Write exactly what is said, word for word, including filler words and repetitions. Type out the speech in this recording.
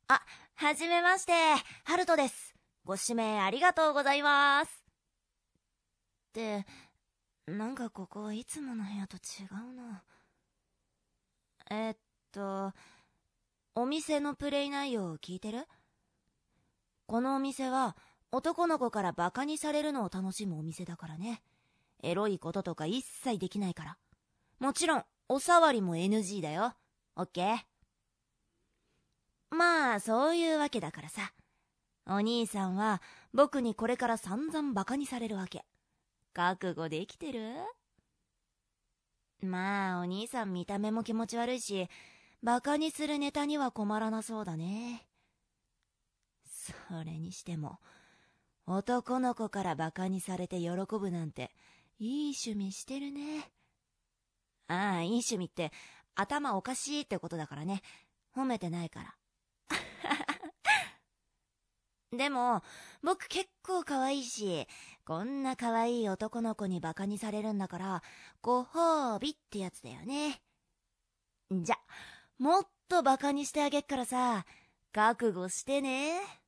あ、はじめまして、ハルトです。ご指名ありがとうございます。って、なんかここいつもの部屋と違うな。えっと、お店のプレイ内容を聞いてる？このお店は男の子からバカにされるのを楽しむお店だからね。エロいこととか一切できないから。もちろんおさわりも エヌジー だよ。オッケー？まあそういうわけだからさ、お兄さんは僕にこれから散々バカにされるわけ。覚悟できてる？まあお兄さん見た目も気持ち悪いし、バカにするネタには困らなそうだね。それにしても男の子からバカにされて喜ぶなんていい趣味してるね。ああ、いい趣味って頭おかしいってことだからね。褒めてないから。でも僕結構可愛いし、こんな可愛い男の子にバカにされるんだからご褒美ってやつだよね。じゃもっとバカにしてあげっからさ、覚悟してね。